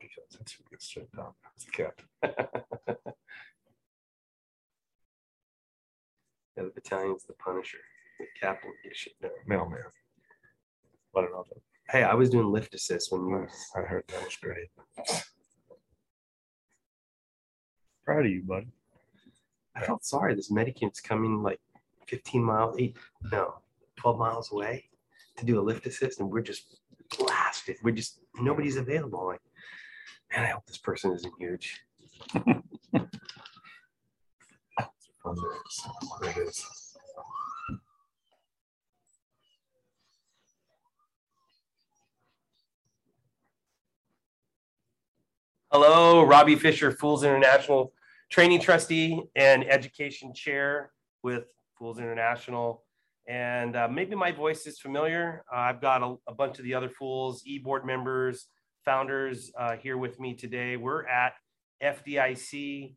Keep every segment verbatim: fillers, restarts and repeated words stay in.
defense. That's who gets shut down. It's the captain. Yeah, the battalion's the Punisher. The captain gets shit down. Mailman. I don't know. Hey, I was doing lift assist when you. I heard that was great. Proud of you, buddy. I felt sorry. This medicant's coming like fifteen miles, eight, no, twelve miles away to do a lift assist, and we're just blasted. We're just nobody's available. I'm like, man, I hope this person isn't huge. It is. Hello, Robbie Fisher, Fools International Training Trustee and Education Chair with Fools International. And uh, maybe my voice is familiar. Uh, I've got a, a bunch of the other Fools, e-board members, founders uh, here with me today. We're at F D I C.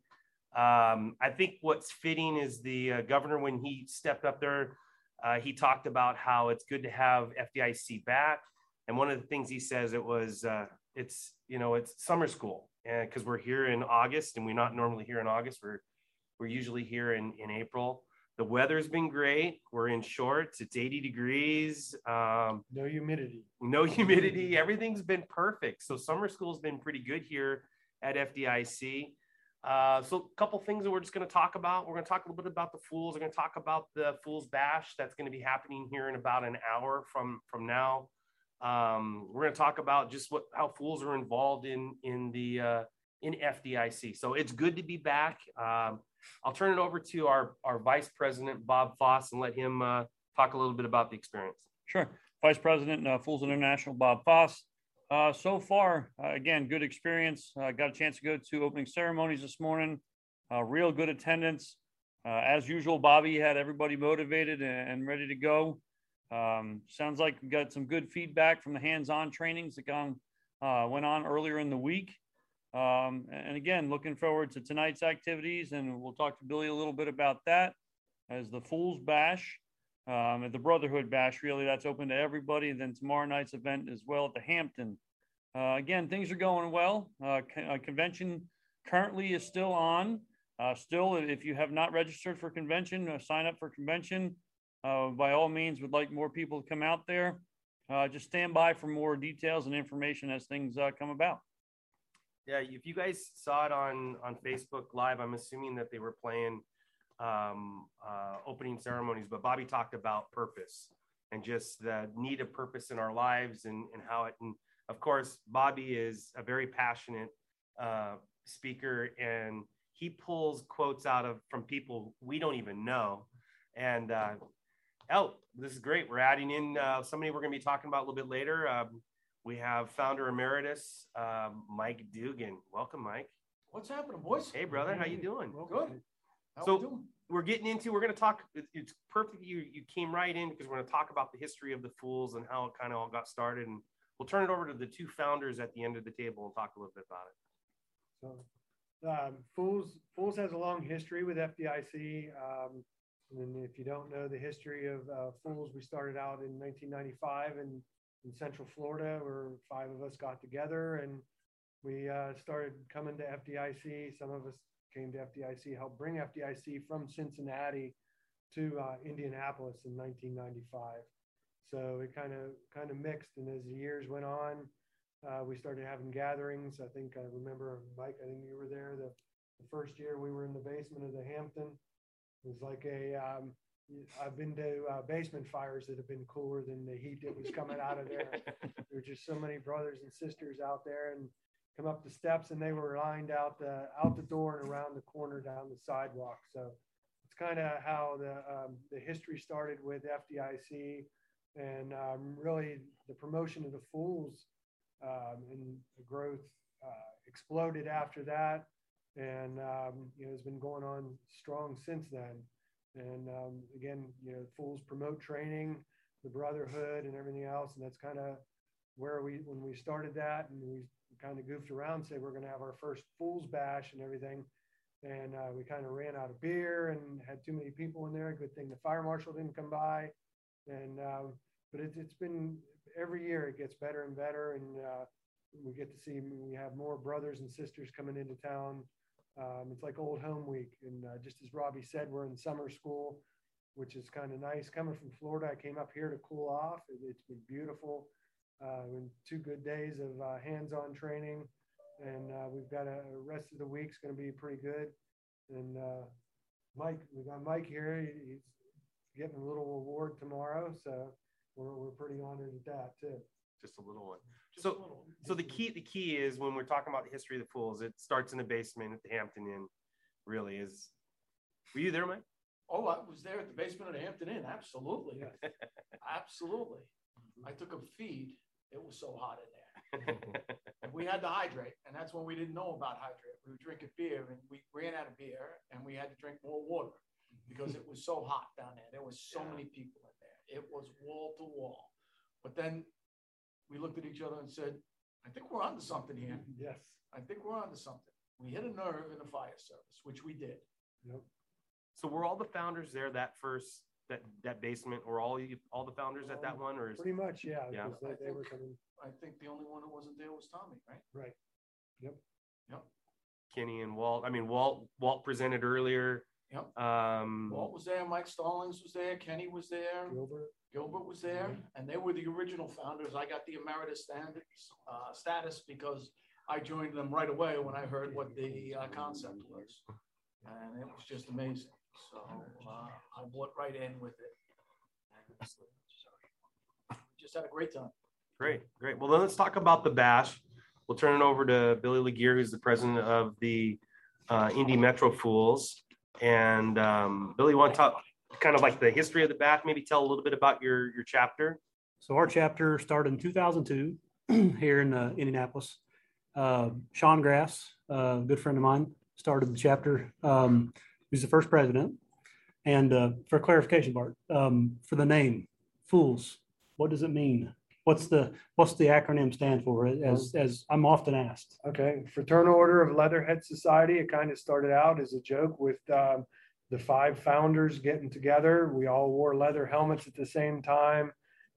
Um, I think what's fitting is the uh, governor, when he stepped up there, uh, he talked about how it's good to have F D I C back. And one of the things he says, it was, uh, it's, you know, it's summer school, and because we're here in August and we're not normally here in August, we're, we're usually here in, in April. The weather's been great. We're in shorts. It's eighty degrees. Um, no humidity. No humidity. Everything's been perfect. So summer school's been pretty good here at F D I C. Uh, so a couple things that we're just going to talk about. We're going to talk a little bit about the Fools. We're going to talk about the Fools Bash that's going to be happening here in about an hour from, from now. Um, we're going to talk about just what how Fools are involved in in the uh, in F D I C. So it's good to be back. Um, I'll turn it over to our, our Vice President, Bob Foss, and let him uh, talk a little bit about the experience. Sure. Vice President, uh, Fools International, Bob Foss. Uh, so far, uh, again, good experience. Uh, got a chance to go to opening ceremonies this morning. Uh, real good attendance. Uh, as usual, Bobby had everybody motivated and, and ready to go. Um, sounds like we got some good feedback from the hands-on trainings that gone, uh, went on earlier in the week. Um, and again, looking forward to tonight's activities, and we'll talk to Billy a little bit about that as the Fools Bash. Um, at the Brotherhood Bash, really, that's open to everybody. And then tomorrow night's event as well at the Hampton. Uh, again, things are going well. Uh, con- uh, convention currently is still on. Uh, still, if you have not registered for convention, uh, sign up for convention. Uh, by all means, would like more people to come out there. Uh, just stand by for more details and information as things uh, come about. Yeah, if you guys saw it on, on Facebook Live, I'm assuming that they were playing um uh opening ceremonies, but Bobby talked about purpose and just the need of purpose in our lives, and and how it, and of course Bobby is a very passionate uh speaker, and he pulls quotes out of from people we don't even know. And uh oh, this is great. We're adding in uh somebody we're going to be talking about a little bit later. Um we have founder emeritus uh, Mike Dugan. Welcome, Mike. What's happening, boys? Hey brother, how you doing? Well, good. How So we doing? we're getting into, we're going to talk, it's perfect you you came right in, because we're going to talk about the history of the Fools and how it kind of all got started. And we'll turn it over to the two founders at the end of the table and talk a little bit about it. So, um, Fools Fools has a long history with F D I C. Um, and if you don't know the history of uh, Fools, we started out in nineteen ninety-five in, in Central Florida, where five of us got together and we uh, started coming to F D I C. Some of us came to F D I C, helped bring F D I C from Cincinnati to uh, Indianapolis in nineteen ninety-five. So it kind of kind of mixed, and as the years went on, uh, we started having gatherings. I think I remember, Mike, I think you were there. The, the first year we were in the basement of the Hampton. It was like a, um, I've been to uh, basement fires that have been cooler than the heat that was coming out of there. There were just so many brothers and sisters out there, and come up the steps, and they were lined out the out the door and around the corner down the sidewalk. So it's kind of how the um, the history started with F D I C, and um, really the promotion of the Fools um, and the growth uh, exploded after that, and um, you know, it's been going on strong since then. And um, again, you know, Fools promote training, the brotherhood, and everything else, and that's kind of where we when we started that, and we kind of goofed around, say we're going to have our first Fools Bash and everything, and uh, we kind of ran out of beer and had too many people in there. Good thing the fire marshal didn't come by, and uh, but it, it's been every year it gets better and better, and uh, we get to see, we have more brothers and sisters coming into town. Um, it's like old home week. And uh, just as Robbie said, we're in summer school, which is kind of nice. Coming from Florida, I came up here to cool off. It, it's been beautiful. Uh, and two good days of uh, hands-on training. And uh, we've got a, a rest of the week's going to be pretty good. And uh, Mike, we got Mike here. He, he's getting a little award tomorrow. So we're, we're pretty honored at that too. Just a little one. So, so the key, the key is when we're talking about the history of the Fools, it starts in the basement at the Hampton Inn. Really is. Were you there, Mike? Oh, I was there at the basement of the Hampton Inn. Absolutely. Yes. Absolutely. I took a feed. It was so hot in there. And we had to hydrate. And that's when we didn't know about hydrate. We were drinking beer and we ran out of beer and we had to drink more water because it was so hot down there. There was so many people in there. It was wall to wall. But then we looked at each other and said, I think we're onto something here. Yes. I think we're onto something. We hit a nerve in the fire service, which we did. Yep. So were all the founders there that first, that, that basement, or all you, all the founders at that one, or is Pretty much, yeah. Yeah. because They, they were coming, I think the only one who wasn't there was Tommy, right? right. Yep. Yep. Kenny and Walt? I mean, Walt, Walt presented earlier. Yep. Um, Walt was there, Mike Stallings was there, Kenny was there, Gilbert. Gilbert was there, and they were the original founders. I got the emeritus standards, uh, status because I joined them right away when I heard what the uh, concept was. And it was just amazing. So uh, I bought right in with it. And we just had a great time. Great, great. Well, then let's talk about the bash. We'll turn it over to Billy Laguerre, who's the president of the uh, Indy Metro Fools. And um, Billy, you want to talk kind of like the history of the bash? Maybe tell a little bit about your your chapter. So our chapter started in two thousand two here in uh, Indianapolis. Uh, Sean Grass, a good friend of mine, started the chapter. Um, he was the first president. And uh, for clarification, Bart, um, for the name, Fools, what does it mean? What's the what's the acronym stand for? As as I'm often asked. Okay, Fraternal Order of Leatherhead Society. It kind of started out as a joke with um, the five founders getting together. We all wore leather helmets at the same time,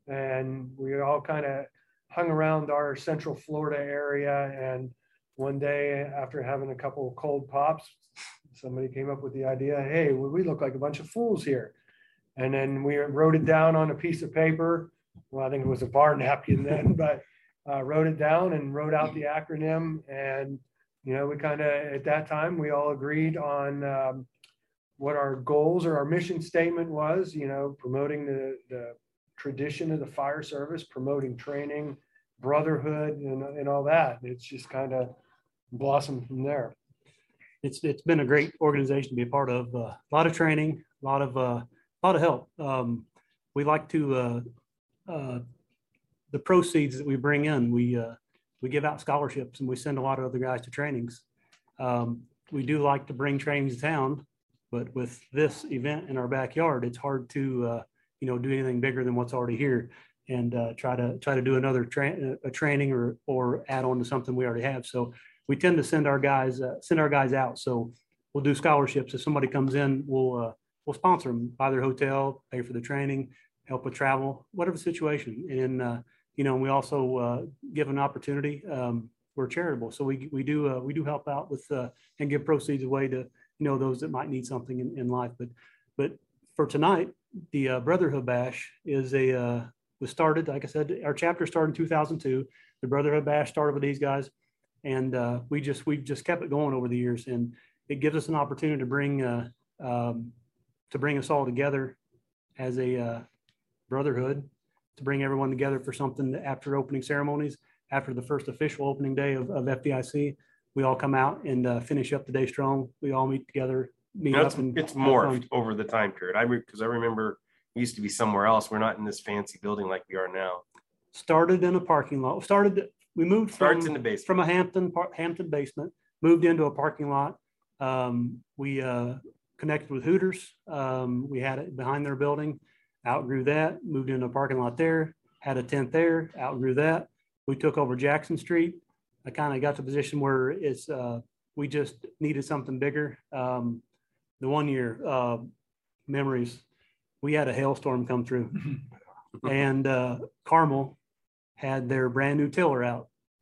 and we all kind of hung around our Central Florida area. And one day, after having a couple of cold pops, somebody came up with the idea, hey, well, we look like a bunch of fools here. And then we wrote it down on a piece of paper. Well, I think it was a bar napkin then, but uh, wrote it down and wrote out the acronym. And, you know, we kind of, at that time, we all agreed on um, what our goals or our mission statement was, you know, promoting the, the tradition of the fire service, promoting training, brotherhood, and, and all that. It's just kind of blossomed from there. It's it's been a great organization to be a part of. Uh, a lot of training, a lot of uh, a lot of help. Um, we like to uh, uh, the proceeds that we bring in. We uh, we give out scholarships and we send a lot of other guys to trainings. Um, we do like to bring trainings to town, but with this event in our backyard, it's hard to uh, you know do anything bigger than what's already here and uh, try to try to do another tra- a training or or add on to something we already have. So we tend to send our guys uh, send our guys out. So we'll do scholarships. If somebody comes in, we'll uh, we'll sponsor them, buy their hotel, pay for the training, help with travel, whatever the situation. And uh, you know, we also uh, give an opportunity. Um, we're charitable, so we we do uh, we do help out with uh, and give proceeds away to you know those that might need something in, in life. But but for tonight, the uh, Brotherhood Bash is a uh, was started. Like I said, our chapter started in two thousand two. The Brotherhood Bash started with these guys. And uh, we just we've just kept it going over the years, and it gives us an opportunity to bring uh, um, to bring us all together as a uh, brotherhood, to bring everyone together for something after opening ceremonies, after the first official opening day of, of F D I C. We all come out and uh, finish up the day strong. We all meet together, meet You know, up, it's, and it's have morphed fun. over the time period. I because I remember we used to be somewhere else. We're not in this fancy building like we are now. Started in a parking lot. Started. We moved Starts from, in the basement. from a Hampton par- Hampton basement, moved into a parking lot. Um, we uh, connected with Hooters. Um, we had it behind their building, outgrew that, moved into a parking lot there, had a tent there, outgrew that. We took over Jackson Street. I kind of got to the position where it's uh, we just needed something bigger. Um, the one year uh, memories, we had a hailstorm come through, and uh, Carmel had their brand new tiller out,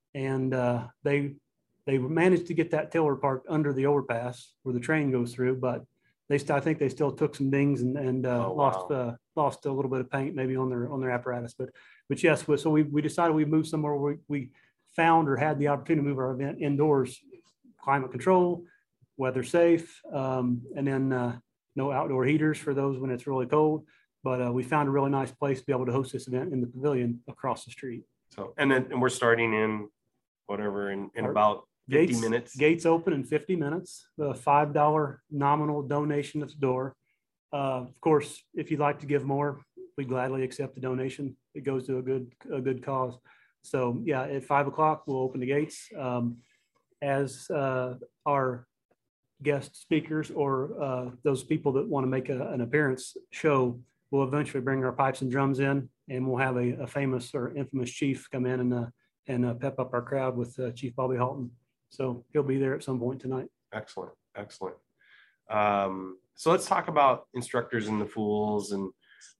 and uh, they they managed to get that tiller parked under the overpass where the train goes through, but they still, I think they still took some dings and, and uh, Oh, lost wow. uh, lost a little bit of paint maybe on their on their apparatus. But but yes, so we we decided we moved somewhere where we, we found or had the opportunity to move our event indoors, climate control, weather safe, um, and then uh, no outdoor heaters for those when it's really cold. But uh, we found a really nice place to be able to host this event in the pavilion across the street. So, and then and we're starting in whatever in, in Our about fifty Gates, minutes. Gates open in fifty minutes, a five dollar nominal donation at the door. Uh, of course, if you'd like to give more, we gladly accept the donation. It goes to a good, a good cause. So yeah, at five o'clock, we'll open the gates. Um, as uh, our guest speakers or uh, those people that want to make a, an appearance show, we'll eventually bring our pipes and drums in, and we'll have a, a famous or infamous chief come in and uh, and uh, pep up our crowd with uh, Chief Bobby Halton. So he'll be there at some point tonight. Excellent, excellent. Um, so let's talk about instructors in the Fools and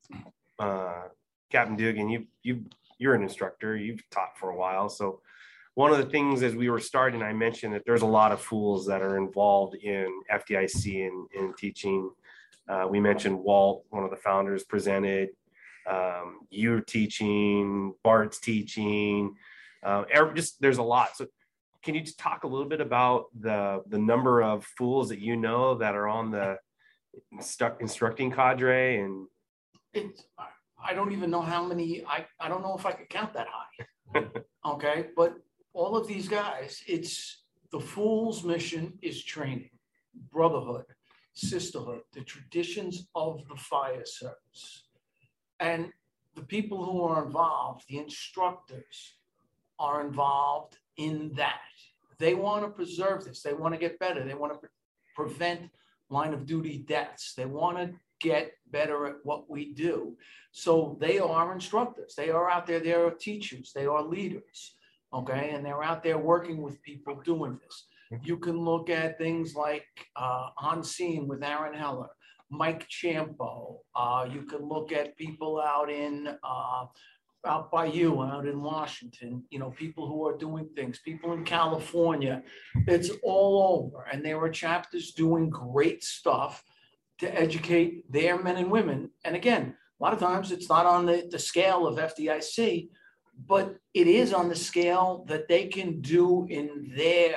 uh, Captain Dugan. You you you're an instructor. You've taught for a while. So one of the things as we were starting, I mentioned that there's a lot of Fools that are involved in F D I C and in teaching. Uh, we mentioned Walt, one of the founders, presented. Um, you're teaching. Bart's teaching. Uh, every, just there's a lot. So can you just talk a little bit about the the number of Fools that you know that are on the instru- instructing cadre? And It's, I don't even know how many, I, I don't know if I could count that high. Okay, but all of these guys, it's the Fools' mission is training, brotherhood, sisterhood, the traditions of the fire service. And the people who are involved, the instructors, are involved in that. They want to preserve this. They want to get better. They want to pre- prevent line of duty deaths. They want to get better at what we do. So they are instructors. They are out there. They are teachers. They are leaders. Okay. And they're out there working with people doing this. You can look at things like uh, On Scene with Aaron Heller, Mike Champo. Uh, you can look at people out in uh, out by you, out in Washington, you know, people who are doing things, people in California. It's all over. And there are chapters doing great stuff to educate their men and women. And again, a lot of times it's not on the, the scale of F D I C, but it is on the scale that they can do in their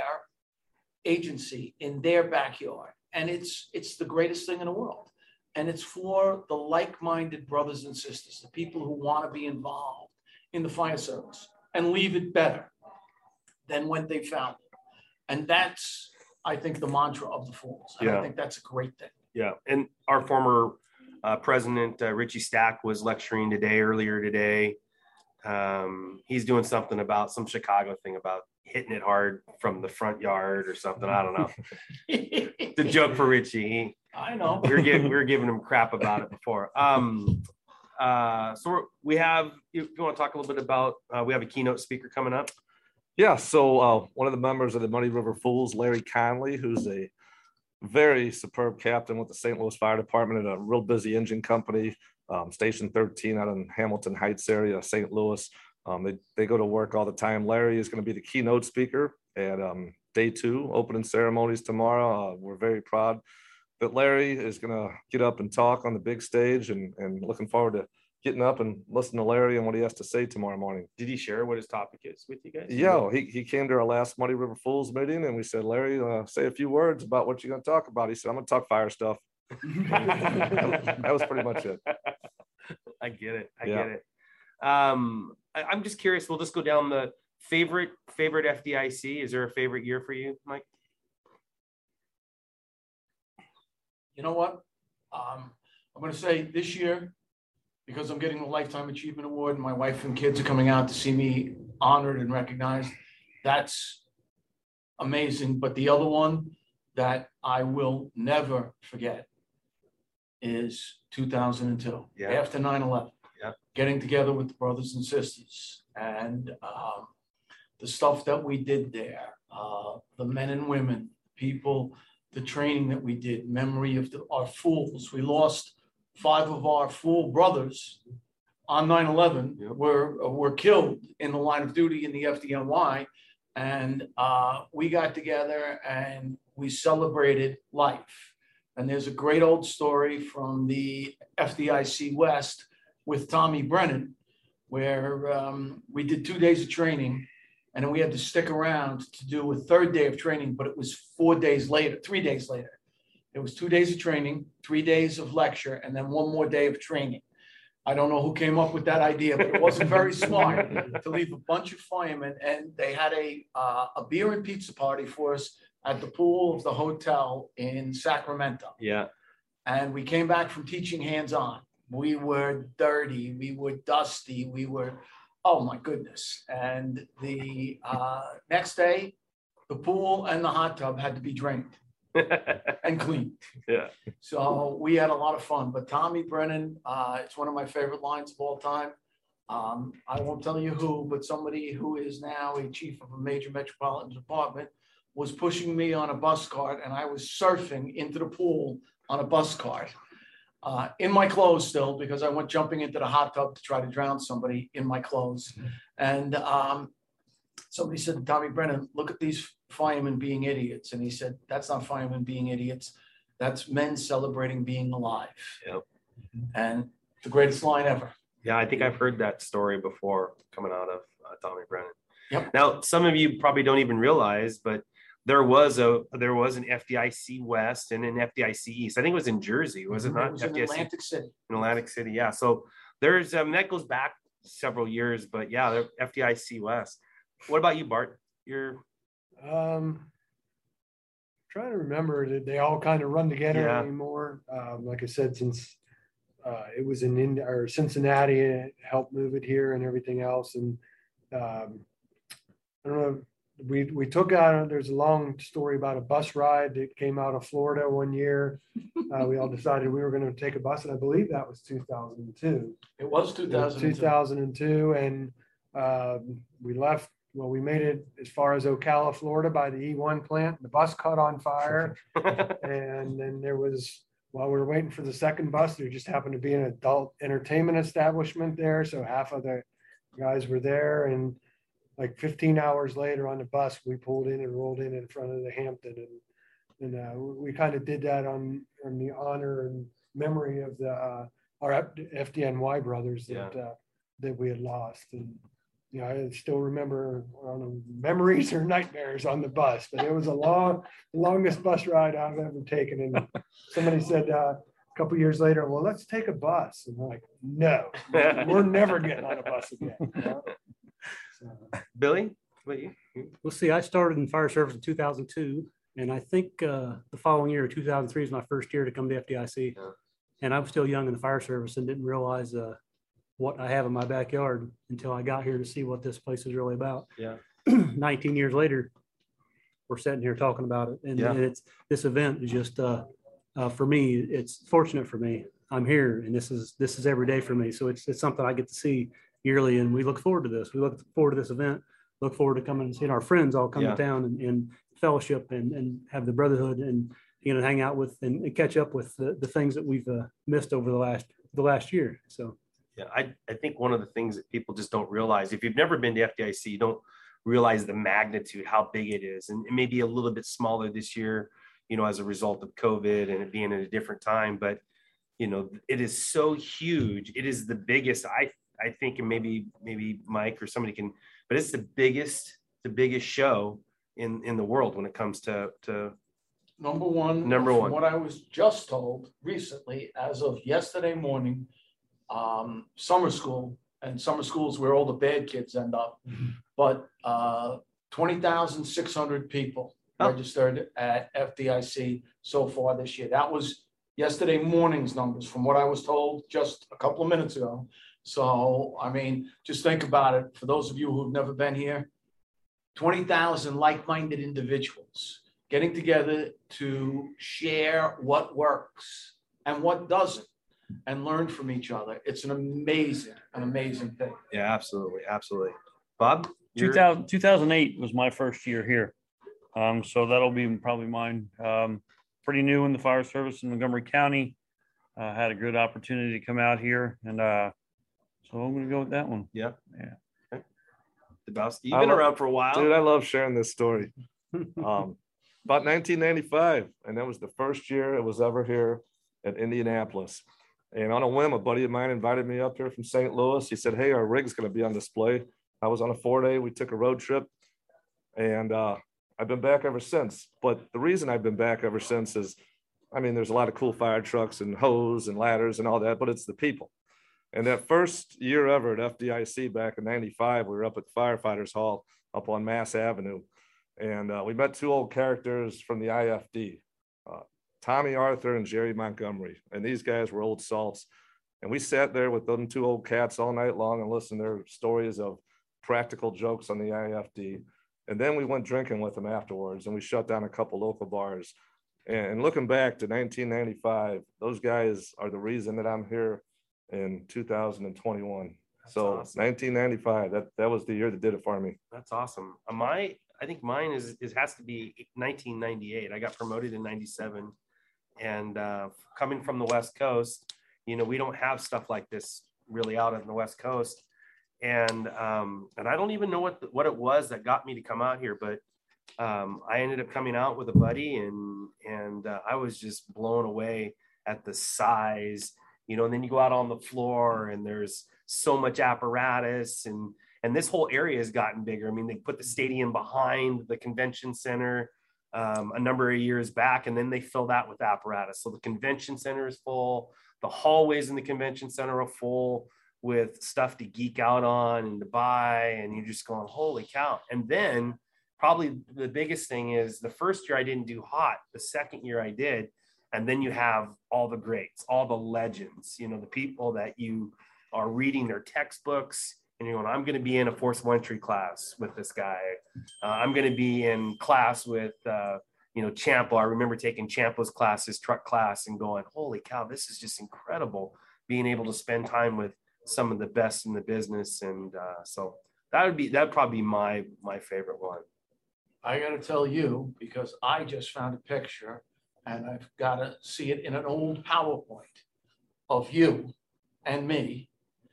agency, in their backyard. And it's it's the greatest thing in the world. And it's for the like-minded brothers and sisters, the people who want to be involved in the fire service and leave it better than when they found it. And that's, I think, the mantra of the Fools. And Yeah. I think that's a great thing. yeah, and our former uh, president, uh, Richie Stack, was lecturing today, earlier today. Um, he's doing something about some Chicago thing about hitting it hard from the front yard or something. I don't know. It's a joke for Richie. He, I know. we were giving we were giving him crap about it before. Um, uh, so we have. If you want to talk a little bit about, uh, we have a keynote speaker coming up. Yeah, so uh, one of the members of the Muddy River Fools, Larry Conley, who's a very superb captain with the Saint Louis Fire Department and a real busy engine company, um, Station thirteen out in Hamilton Heights area, Saint Louis. Um, they, they go to work all the time. Larry is going to be the keynote speaker at um, day two, opening ceremonies tomorrow. Uh, we're very proud that Larry is going to get up and talk on the big stage, and, and looking forward to getting up and listening to Larry and what he has to say tomorrow morning. Did he share what his topic is with you guys? Yeah, he, he came to our last Muddy River Fools meeting, and we said, Larry, uh, say a few words about what you're going to talk about. He said, I'm going to talk fire stuff. That was pretty much it. I get it. I Yeah. get it. Um, I, I'm just curious. We'll just go down the favorite favorite F D I C. Is there a favorite year for you, Mike? You know what? Um, I'm going to say this year, because I'm getting the Lifetime Achievement Award and my wife and kids are coming out to see me honored and recognized. That's amazing. But the other one that I will never forget is two thousand two, Yeah. after nine eleven. Yeah. Getting together with the brothers and sisters and um, the stuff that we did there, uh, the men and women, people, the training that we did, memory of the, our fools. We lost five of our fool brothers on nine eleven Yep. were, were killed in the line of duty in the F D N Y. And uh, we got together and we celebrated life. And there's a great old story from the F D I C West with Tommy Brennan, where um, we did two days of training and then we had to stick around to do a third day of training, but it was four days later, three days later. It was two days of training, three days of lecture, and then one more day of training. I don't know who came up with that idea, but it wasn't very smart to leave a bunch of firemen, and they had a uh, a beer and pizza party for us at the pool of the hotel in Sacramento. Yeah. And we came back from teaching hands-on. We were dirty, we were dusty, we were, oh my goodness. And the uh, next day, the pool and the hot tub had to be drained and cleaned. Yeah. So we had a lot of fun. But Tommy Brennan, uh, it's one of my favorite lines of all time. Um, I won't tell you who, but somebody who is now a chief of a major metropolitan department was pushing me on a bus cart, and I was surfing into the pool on a bus cart uh, in my clothes still, because I went jumping into the hot tub to try to drown somebody in my clothes. And um, somebody said to Tommy Brennan, look at these firemen being idiots. And he said, that's not firemen being idiots. That's men celebrating being alive. Yep. And the greatest line ever. Yeah, I think I've heard that story before coming out of uh, Tommy Brennan. Yep. Now, some of you probably don't even realize, but there was a there was an F D I C West and an F D I C East. I think it was in Jersey, was it not? It was in Atlantic City. In Atlantic City, yeah. So there's um, that goes back several years, but yeah, the F D I C West. What about you, Bart? You're Um, trying to remember, did they all kind of run together Yeah. anymore? Um, like I said, since uh, it was in Ind- or Cincinnati, and it helped move it here and everything else. And um, I don't know, we we took out. There's a long story about a bus ride that came out of Florida one year. Uh, we all decided we were going to take a bus, and I believe that was two thousand two. It was two thousand two. two thousand two, and um, we left. Well, we made it as far as Ocala, Florida, by the E one plant. The bus caught on fire, and then there was, while we were waiting for the second bus, there just happened to be an adult entertainment establishment there. So half of the guys were there, and like fifteen hours later on the bus, we pulled in and rolled in in front of the Hampton, and and uh, we kind of did that on on the honor and memory of the uh, our F D N Y brothers that Yeah. uh, that we had lost. And you know, I still remember, I don't know, memories or nightmares on the bus, but it was a long, longest bus ride I've ever taken. And somebody said uh, a couple years later, well, let's take a bus. And we're like, no, we're never getting on a bus again. You know? So, Billy. What you? Let's see, I started in fire service in two thousand two, and I think uh, the following year, two thousand three, is my first year to come to F D I C. Yeah. And I was still young in the fire service and didn't realize uh, what I have in my backyard until I got here to see what this place is really about. Yeah. nineteen years later, we're sitting here talking about it. And, Yeah. and it's, this event is just, uh, uh, for me, it's fortunate for me. I'm here, and this is, this is every day for me. So it's, it's something I get to see yearly, and we look forward to this. We look forward to this event, look forward to coming and seeing our friends all come Yeah. to town and, and fellowship and, and have the brotherhood and, you know, hang out with and, and catch up with the, the things that we've uh, missed over the last, the last year. So. Yeah, I, I think one of the things that people just don't realize, if you've never been to F D I C, you don't realize the magnitude, how big it is. And it may be a little bit smaller this year, you know, as a result of COVID and it being at a different time. But, you know, it is so huge. It is the biggest, I I think, and maybe maybe Mike or somebody can, but it's the biggest, the biggest show in, in the world when it comes to, to Number one. Number from one. What I was just told recently, as of yesterday morning, um, summer school, and summer schools where all the bad kids end up, but uh, twenty thousand six hundred people Oh. registered at F D I C so far this year. That was yesterday morning's numbers from what I was told just a couple of minutes ago. So, I mean, just think about it. For those of you who've never been here, twenty thousand like-minded individuals getting together to share what works and what doesn't, and learn from each other. It's an amazing, an amazing thing. yeah, absolutely. Absolutely. Bob? two thousand, two thousand eight was my first year here. Um, so that'll be probably mine. Um, pretty new in the fire service in Montgomery County. Uh, had a good opportunity to come out here and uh, So I'm gonna go with that one. Yeah. Yeah. Dabowski, you've I been love- around for a while. Dude, I love sharing this story. Um, about nineteen ninety-five, and that was the first year it was ever here at Indianapolis. And on a whim, a buddy of mine invited me up here from Saint Louis. He said, "Hey, our rig's going to be on display." I was on a four day. We took a road trip, and uh, I've been back ever since. But the reason I've been back ever since is, I mean, there's a lot of cool fire trucks and hose and ladders and all that, but it's the people. And that first year ever at F D I C back in ninety-five, we were up at the Firefighters Hall up on Mass Avenue. And uh, we met two old characters from the I F D, uh, Tommy Arthur and Jerry Montgomery. And these guys were old salts. And we sat there with them two old cats all night long and listened to their stories of practical jokes on the I F D. And then we went drinking with them afterwards, and we shut down a couple local bars. And looking back to nineteen ninety-five, those guys are the reason that I'm here in two thousand twenty-one. That's So awesome. nineteen ninety-five, that, that was the year that did it for me. That's awesome. Uh, my, I think mine is, is has to be nineteen ninety-eight. I got promoted in ninety-seven, and uh, coming from the West Coast, you know, we don't have stuff like this really out on the West Coast. And, um, and I don't even know what, the, what it was that got me to come out here, but um, I ended up coming out with a buddy, and, and uh, I was just blown away at the size, you know, and then you go out on the floor and there's so much apparatus, and, and this whole area has gotten bigger. I mean, they put the stadium behind the convention center um, a number of years back, and then they fill that with apparatus. So the convention center is full. The hallways in the convention center are full with stuff to geek out on and to buy. And you're just going, holy cow. And then probably the biggest thing is the first year I didn't do hot. The second year I did. And then you have all the greats, all the legends, you know, the people that you are reading their textbooks, and you're going, I'm going to be in a forcible entry class with this guy. Uh, I'm going to be in class with, uh, you know, Champo. I remember taking Champo's class, his truck class, and going, holy cow, this is just incredible, being able to spend time with some of the best in the business. And uh, so that would be, that'd probably be my, my favorite one. I got to tell you, because I just found a picture and I've got to see it in an old PowerPoint of you and me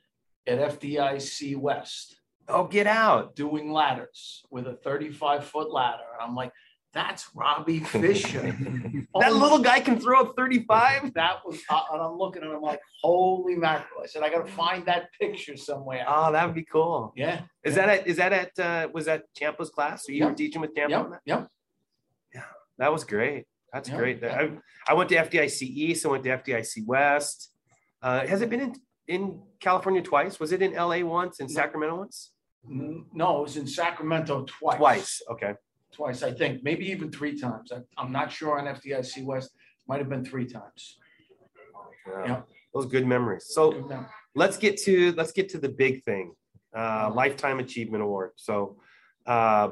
at F D I C West Oh, get out. doing ladders with a thirty-five foot ladder. And I'm like, that's Robbie Fisher. That little guy can throw a thirty-five. That was, uh, and I'm looking and I'm like, holy mackerel. I said, I got to find that picture somewhere. Oh, that would be cool. Yeah. Is that at, is that at, uh, was that Champo's class? So you were Yep. teaching with Champo? Yep. Yep. That was great. That's Yeah. great. I, I went to F D I C East. I went to F D I C West. Uh, has it been in, in California twice? Was it in L A once and No. Sacramento once? N- No, it was in Sacramento twice. Twice. Okay. Twice, I think, maybe even three times. I, I'm not sure on F D I C West. Might have been three times. Yeah. Yeah. Those good memories. So Good memory. let's get to let's get to the big thing, uh, Lifetime Achievement Award. So uh,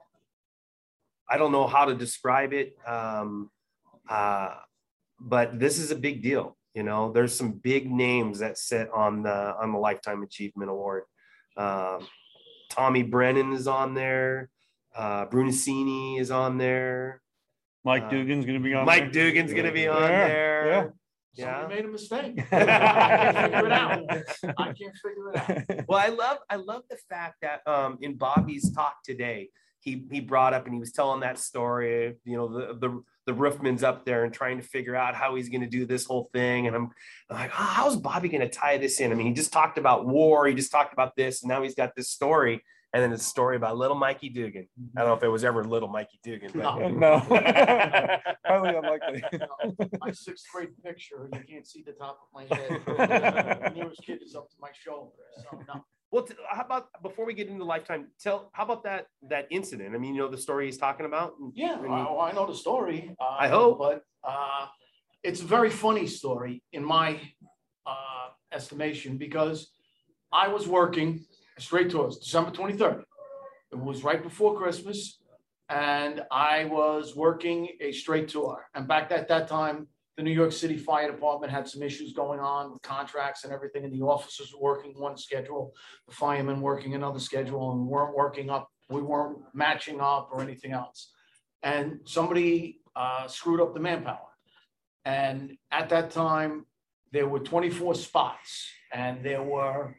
I don't know how to describe it, um, uh, but this is a big deal. You know, there's some big names that sit on the on the Lifetime Achievement Award. Um, Tommy Brennan is on there. Uh, Brunacini is on there. Mike Uh, Dugan's gonna be on. Mike there. Dugan's going to be on Yeah, there. yeah. Yeah. Somebody made a mistake. I can't figure it out. I can't figure it out. Well, I love I love the fact that um, in Bobby's talk today, he he brought up and he was telling that story. You know, the the the roofman's up there and trying to figure out how he's going to do this whole thing. And I'm, I'm like, oh, how's Bobby going to tie this in? I mean, he just talked about war. He just talked about this, and now he's got this story. And then it's a story about little Mikey Dugan. I don't know if it was ever little Mikey Dugan. But No. No. Highly unlikely. My sixth grade picture, you can't see the top of my head. The nearest kid is up to my shoulder. So no. Well, t- how about before we get into Lifetime, tell how about that that incident? I mean, you know the story he's talking about. Yeah, I, well, I know the story. Uh, I hope. But uh, it's a very funny story in my uh, estimation, because I was working straight tours, December twenty-third. It was right before Christmas, and I was working a straight tour. And back at that time, the New York City Fire Department had some issues going on with contracts and everything, and the officers were working one schedule, the firemen working another schedule, and we weren't working up, we weren't matching up or anything else. And somebody uh, screwed up the manpower. And at that time, there were twenty-four spots, and there were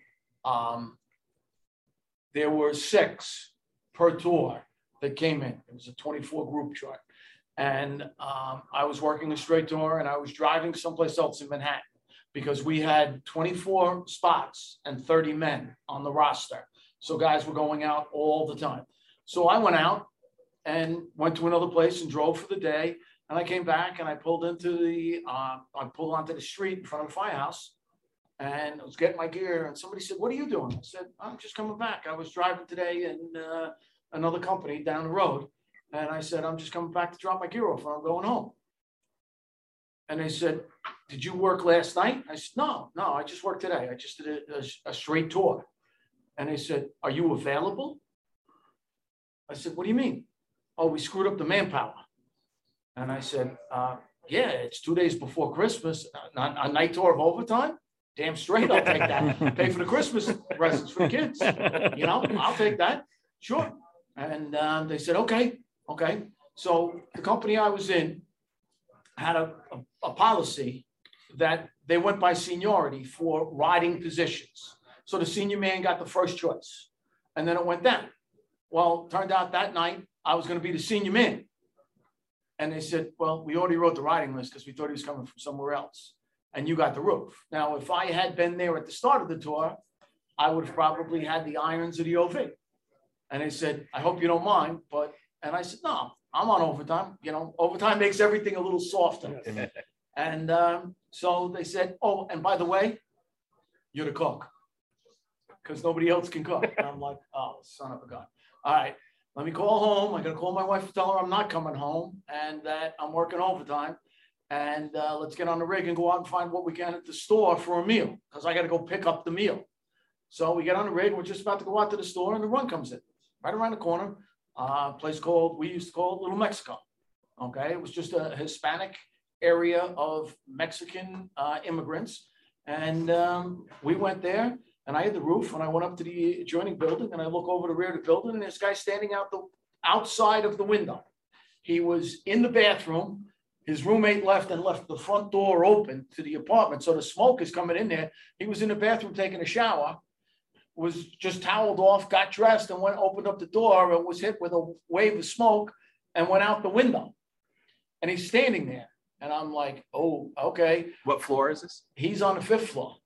um, there were six per tour that came in. It was a twenty-four group chart. And um, I was working a straight tour and I was driving someplace else in Manhattan because we had twenty-four spots and thirty men on the roster. So guys were going out all the time. So I went out and went to another place and drove for the day. And I came back and I pulled into the, uh, I pulled onto the street in front of the firehouse and I was getting my gear. And somebody said, "What are you doing?" I said, "I'm just coming back. I was driving today in uh, another company down the road." And I said, "I'm just coming back to drop my gear off and I'm going home." And they said, "Did you work last night?" I said, "No, no, I just worked today. I just did a, a, a straight tour." And they said, "Are you available?" I said, "What do you mean?" "Oh, we screwed up the manpower." And I said, uh, "Yeah, it's two days before Christmas. A, a night tour of overtime? Damn straight, I'll take that. Pay for the Christmas presents for the kids. You know, I'll take that. Sure." And um, they said, "Okay, okay." So the company I was in had a, a, a policy that they went by seniority for riding positions. So the senior man got the first choice. And then it went down. Well, turned out that night I was going to be the senior man. And they said, "Well, we already wrote the riding list because we thought he was coming from somewhere else. And you got the roof." Now, if I had been there at the start of the tour, I would have probably had the irons of the O V. And they said, "I hope you don't mind." But, and I said, "No, I'm on overtime. You know, overtime makes everything a little softer." Yes. And um, so they said, "Oh, and by the way, you're the cook because nobody else can cook." And I'm like, "Oh, son of a gun. All right, let me call home. I got to call my wife to tell her I'm not coming home and that I'm working overtime. And uh, let's get on the rig and go out and find what we can at the store for a meal because I got to go pick up the meal." So we get on the rig. We're just about to go out to the store and the run comes in right around the corner. Uh, a place called, we used to call it Little Mexico. Okay. It was just a Hispanic area of Mexican uh, immigrants. And um, we went there and I had the roof and I went up to the adjoining building and I look over the rear of the building and this guy standing out the outside of the window. He was in the bathroom. His roommate left and left the front door open to the apartment. So the smoke is coming in there. He was in the bathroom taking a shower, was just toweled off, got dressed and went, opened up the door and was hit with a wave of smoke and went out the window. And he's standing there. And I'm like, "Oh, okay." What floor is this? He's on the fifth floor.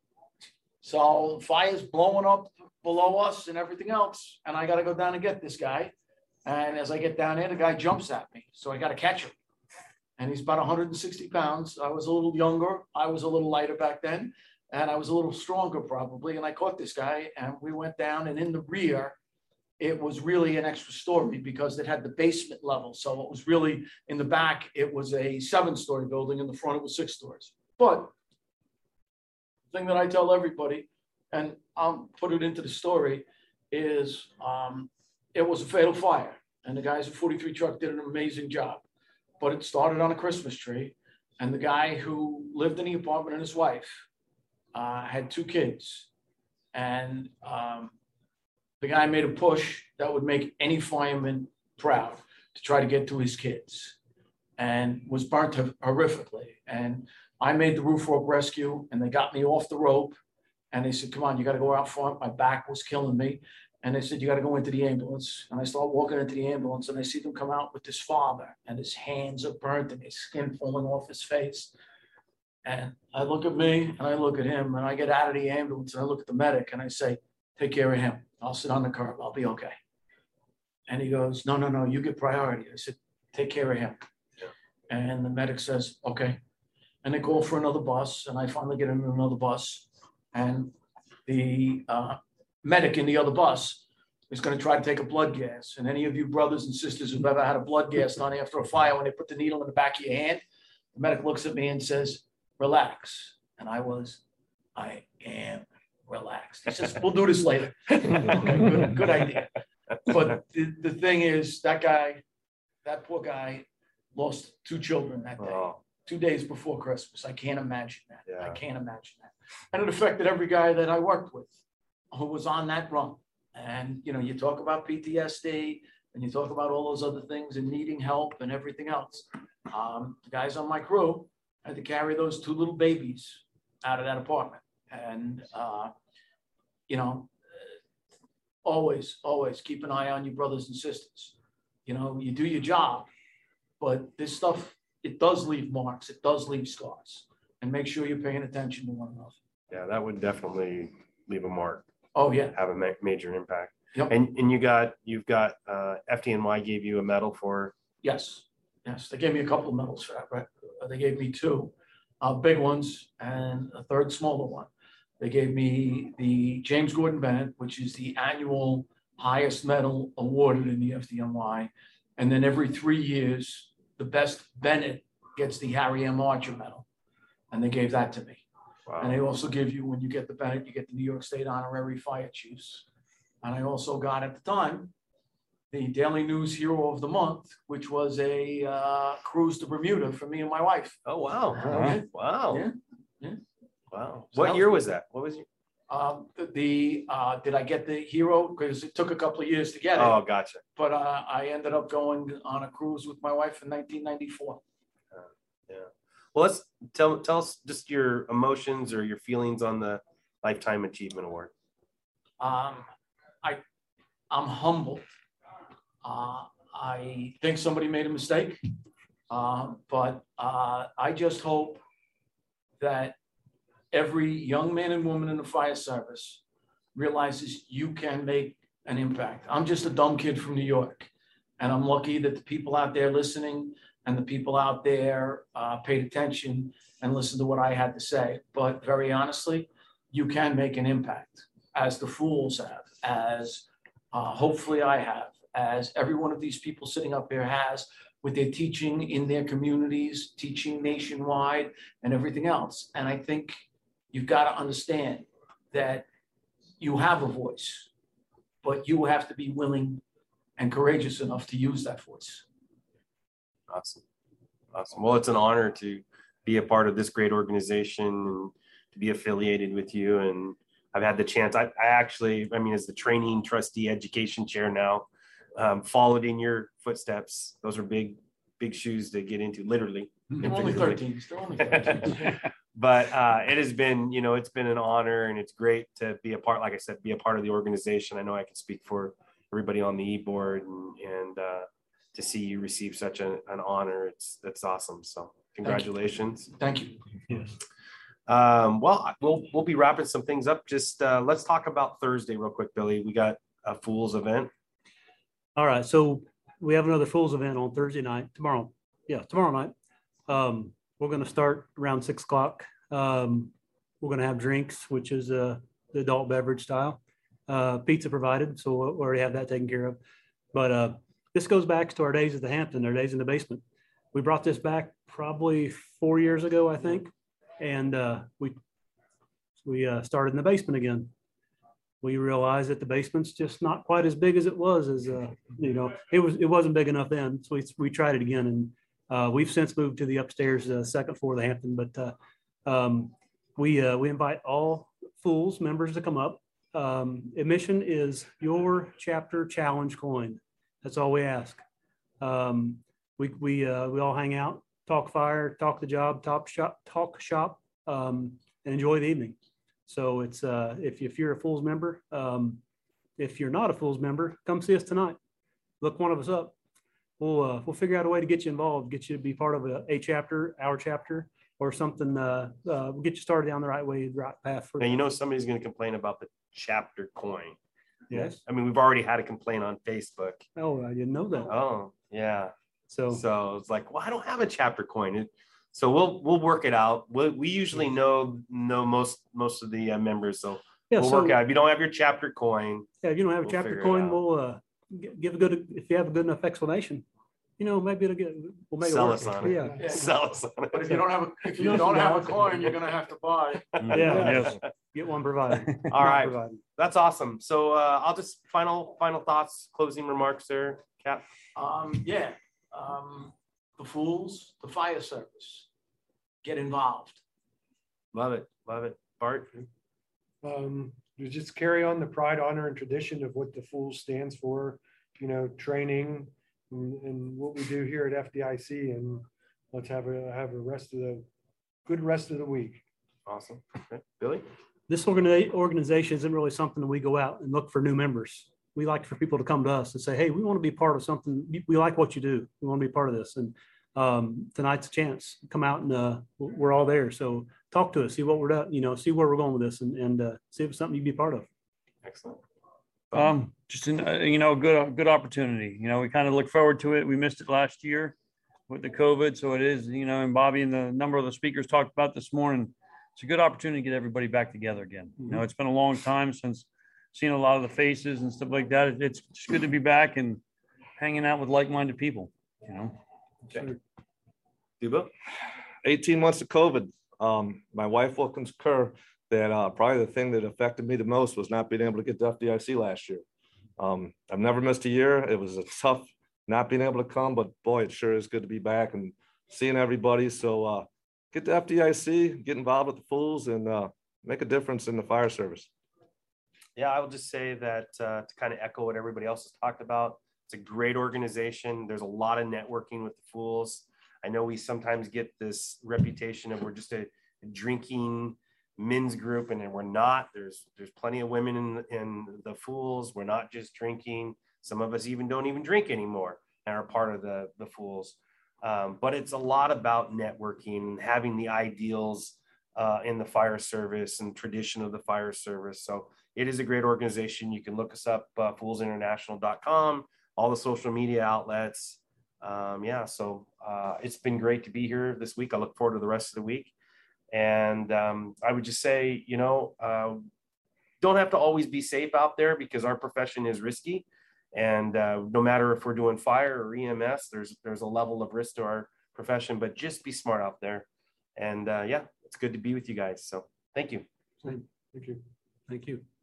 So fire's blowing up below us and everything else. And I got to go down and get this guy. And as I get down there, the guy jumps at me. So I got to catch him. And he's about one hundred sixty pounds. I was a little younger. I was a little lighter back then. And I was a little stronger probably. And I caught this guy and we went down and in the rear, it was really an extra story because it had the basement level. So it was really in the back, it was a seven story building. In the front, it was six stories. But the thing that I tell everybody, and I'll put it into the story, is um, it was a fatal fire. And the guys at forty-three Truck did an amazing job. But it started on a Christmas tree. And the guy who lived in the apartment and his wife uh, had two kids. And um, the guy made a push that would make any fireman proud to try to get to his kids and was burnt horrifically. And I made the roof rope rescue and they got me off the rope. And they said, "Come on, you got to go out front." My back was killing me. And they said, "You got to go into the ambulance." And I start walking into the ambulance and I see them come out with this father and his hands are burnt and his skin falling off his face. And I look at me and I look at him and I get out of the ambulance and I look at the medic and I say, "Take care of him. I'll sit on the curb. I'll be okay." And he goes, "No, no, no, you get priority." I said, "Take care of him." Yeah. And the medic says, "Okay." And they call for another bus and I finally get into another bus. And the uh, medic in the other bus is going to try to take a blood gas. And any of you brothers and sisters who've ever had a blood gas done after a fire, when they put the needle in the back of your hand, the medic looks at me and says, "Relax." And I was, I am relaxed. He says, "We'll do this later." Okay, good, good idea. But the, the thing is, that guy, that poor guy lost two children that day. Oh, Two days before Christmas. I can't imagine that. Yeah. I can't imagine that. And it affected every guy that I worked with who was on that run. And, you know, you talk about P T S D and you talk about all those other things and needing help and everything else. Um, the guys on my crew had to carry those two little babies out of that apartment. And uh, you know, always, always keep an eye on your brothers and sisters. You know, you do your job, but this stuff, it does leave marks. It does leave scars, and make sure you're paying attention to one another. Yeah, that would definitely leave a mark, Oh yeah. have a ma- major impact. Yep. And and you got you've got uh, F D N Y gave you a medal for. Yes. Yes. They gave me a couple of medals for that, right? They gave me two uh, big ones and a third smaller one. They gave me the James Gordon Bennett, which is the annual highest medal awarded in the F D N Y. And then every three years, the best Bennett gets the Harry M. Archer medal. And they gave that to me. Wow. And they also give you, when you get the Bennett, you get the New York State Honorary Fire Chiefs. And I also got, at the time, the Daily News Hero of the Month, which was a uh, cruise to Bermuda for me and my wife. Oh wow! Yeah. Wow! Yeah. Yeah. Wow! So What that year was- was that? What was your? Um, the, the uh, did I get the Hero? Because it took a couple of years to get it, Oh, gotcha. but uh, I ended up going on a cruise with my wife in nineteen ninety-four. Yeah. Well, let's tell tell us just your emotions or your feelings on the Lifetime Achievement Award. Um, I, I'm humbled. Uh, I think somebody made a mistake, uh, but uh, I just hope that every young man and woman in the fire service realizes you can make an impact. I'm just a dumb kid from New York, and I'm lucky that the people out there listening and the people out there uh, paid attention and listened to what I had to say. But very honestly, you can make an impact, as the Fools have, as uh, hopefully I have, as every one of these people sitting up here has, with their teaching in their communities, teaching nationwide, and everything else. And I think you've got to understand that you have a voice, but you have to be willing and courageous enough to use that voice. Awesome. Awesome. Well, it's an honor to be a part of this great organization and to be affiliated with you. And I've had the chance, I, I actually, I mean, as the training trustee education chair now, um, followed in your footsteps. Those are big, big shoes to get into, literally. They're only thirteen. They're only thirteen. But uh, it has been, you know, it's been an honor, and it's great to be a part, like I said, be a part of the organization. I know I can speak for everybody on the e-board, and, and uh, to see you receive such a, an honor, it's, that's awesome. So congratulations. Thank you. Yes. Um, well, we'll, we'll be wrapping some things up. Just uh, let's talk about Thursday real quick, Billy. We got a Fools event. All right. So we have another Fools event on Thursday night, tomorrow. Yeah, tomorrow night. Um, we're going to start around six o'clock. Um, we're going to have drinks, which is uh, the adult beverage style. Uh, pizza provided. So we already have that taken care of. But uh, this goes back to our days at the Hampton, our days in the basement. We brought this back probably four years ago, I think. And uh, we we uh, started in the basement again. We realized that the basement's just not quite as big as it was. As uh, you know, it was it wasn't big enough then. So we we tried it again, and uh, we've since moved to the upstairs uh, second floor of the Hampton. But uh, um, we uh, we invite all Fools members to come up. Um, admission is your chapter challenge coin. That's all we ask. Um, we we uh, we all hang out, talk fire, talk the job, talk shop, talk shop, um, and enjoy the evening. So it's uh, if if you're a Fools member, um, if you're not a Fools member, come see us tonight. Look one of us up. We'll uh, we'll figure out a way to get you involved, get you to be part of a, a chapter, our chapter, or something. Uh, uh, we'll get you started down the right way, the right path. For And you know, somebody's going to complain about the chapter coin. yes. I mean, we've already had a complaint on Facebook. Oh, I didn't know that. Oh, yeah. So So it's like, well, I don't have a chapter coin. It, so we'll we'll work it out. We we usually know know most most of the uh, members, so yeah, we'll so work out. If you don't have your chapter coin, yeah, if you don't have a we'll chapter figure it coin, out. we'll uh, g- give a good if you have a good enough explanation. You know, maybe it'll get we'll make Sell it work. us on it. Yeah. Yeah. sell us on But it. if you don't have a, if you don't have a coin, you're gonna have to buy. Yeah. Yes. Get one provided. All right. Provided. That's awesome. So uh, I'll just final final thoughts, closing remarks there, Cap. Um, yeah, um, the Fools, the fire service, get involved. Love it, love it, Bart. Um, to just carry on the pride, honor, and tradition of what the Fools stands for, you know, training and, and what we do here at F D I C, and let's have a have a rest of the good rest of the week. Awesome. Okay. Billy. this organi- organization isn't really something that we go out and look for new members. We like for people to come to us and say, hey, we want to be part of something. We like what you do. We want to be part of this. And um, tonight's a chance. Come out and uh, we're all there. So talk to us, see what we're doing, you know, see where we're going with this, and, and uh, see if it's something you'd be part of. Excellent. Um, just an, uh, you know, good, good opportunity. You know, we kind of look forward to it. We missed it last year with the COVID. So it is, you know, and Bobby and the number of the speakers talked about this morning. It's a good opportunity to get everybody back together again. You know, it's been a long time since seeing a lot of the faces and stuff like that. It's just good to be back and hanging out with like-minded people, you know. Okay. Duba? eighteen months of COVID. Um, my wife will concur that uh, probably the thing that affected me the most was not being able to get to F D I C last year. Um, I've never missed a year. It was a tough not being able to come, but boy, it sure is good to be back and seeing everybody. So uh, get to F D I C, get involved with the Fools, and uh, make a difference in the fire service. Yeah, I will just say that uh, to kind of echo what everybody else has talked about, it's a great organization. There's a lot of networking with the Fools. I know we sometimes get this reputation of we're just a drinking men's group, and we're not. There's there's plenty of women in, in the Fools. We're not just drinking. Some of us even don't even drink anymore and are part of the, the Fools. Um, but it's a lot about networking, having the ideals uh, in the fire service and tradition of the fire service. So it is a great organization. You can look us up, uh, fools international dot com, all the social media outlets. Um, yeah, so uh, it's been great to be here this week. I look forward to the rest of the week. And um, I would just say, you know, uh, don't have to always be safe out there because our profession is risky. And uh, no matter if we're doing fire or E M S, there's there's a level of risk to our profession, but just be smart out there. And uh, yeah, it's good to be with you guys. So thank you. Thank you. Thank you.